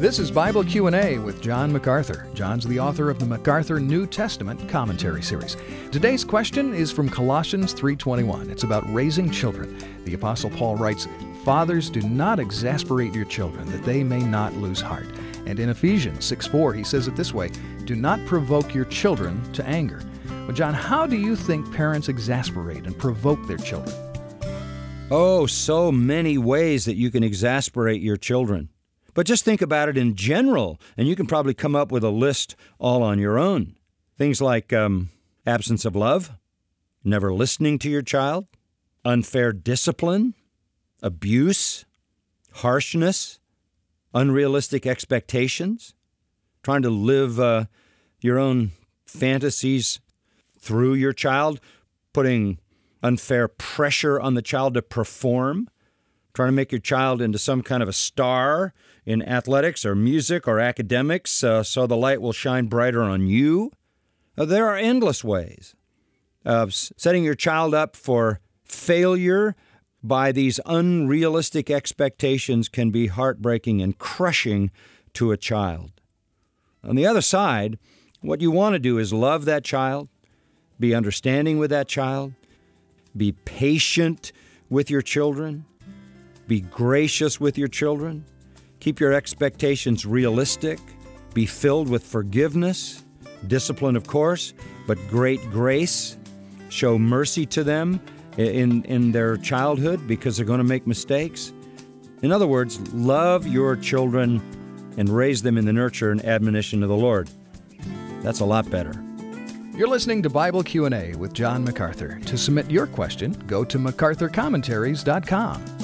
This is Bible Q&A with John MacArthur. John's the author of the MacArthur New Testament Commentary Series. Today's question is from Colossians 3:21. It's about raising children. The Apostle Paul writes, "Fathers, do not exasperate your children, that they may not lose heart." And in Ephesians 6:4, he says it this way, "Do not provoke your children to anger." Well, John, how do you think parents exasperate and provoke their children? Oh, so many ways that you can exasperate your children. But just think about it in general, and you can probably come up with a list all on your own. Things like absence of love, never listening to your child, unfair discipline, abuse, harshness, unrealistic expectations, trying to live your own fantasies through your child, putting unfair pressure on the child to perform, trying to make your child into some kind of a star in athletics or music or academics so the light will shine brighter on you. There are endless ways of setting your child up for failure by these unrealistic expectations can be heartbreaking and crushing to a child. On the other side, what you want to do is love that child, be understanding with that child, be patient with your children, be gracious with your children, keep your expectations realistic, be filled with forgiveness, discipline, of course, but great grace. Show mercy to them in their childhood because they're going to make mistakes. In other words, love your children and raise them in the nurture and admonition of the Lord. That's a lot better. You're listening to Bible Q&A with John MacArthur. To submit your question, go to MacArthurCommentaries.com.